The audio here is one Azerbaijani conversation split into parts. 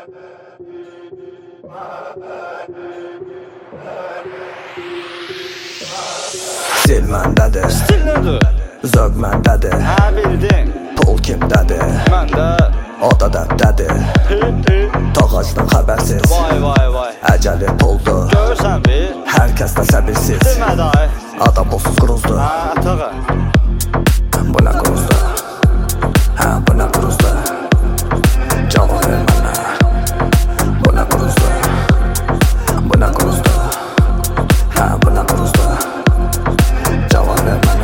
Stil məndədir, Stil nədir? zövq məndədir, Hə bildin. pul kimdədir, Məndə. o da dəbdədir. Tağacdan xəbərsiz, Vay vay vay. əcəli puldur, Görürsən bir. hər kəs də səbirsiz. Demə dayı. Adam pulsuz quruzdur, Hə tağa. bu nə quruzdur, hə bu nə quruzdur. Cavab ver mənə, bu nə quruzdur, bu nə quruzdur, hə bu nə quruzdur. Cavab ver mənə.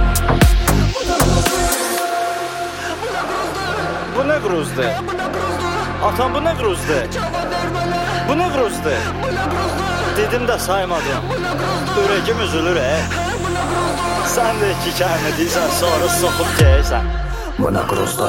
Bu nə qruzdur? Atam bu nə qruzdur? Bu nə qruzdur? Dedim də saymadım. Ürəyim üzülür Sən də iki kəlmə deyirsən, sonra soxub geyirsən. Bu nə quruzdur.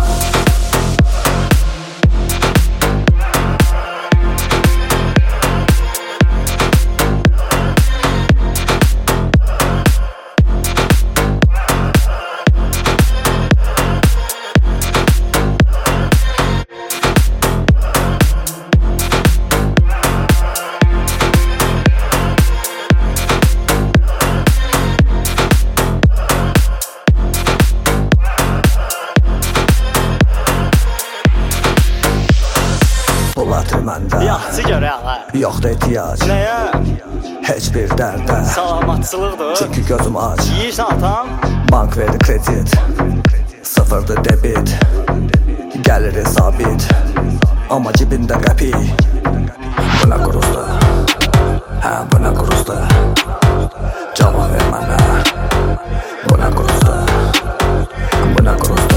Pul ətri məndə, Yaxşı görək ha. yoxdur ehtiyac, Nəyə? heç bir dərdə. Salamatçılıqdır. Çünki gözüm aç, Yiyirsən atam? bank verdi kredit, sıfırdı debit, gəliri sabit, amma cibində qəpik. Bu nə quruzdur, hə bu nə quruzdur. Cavab ver mənə, bu nə quruzdur, bu nə quruzdur.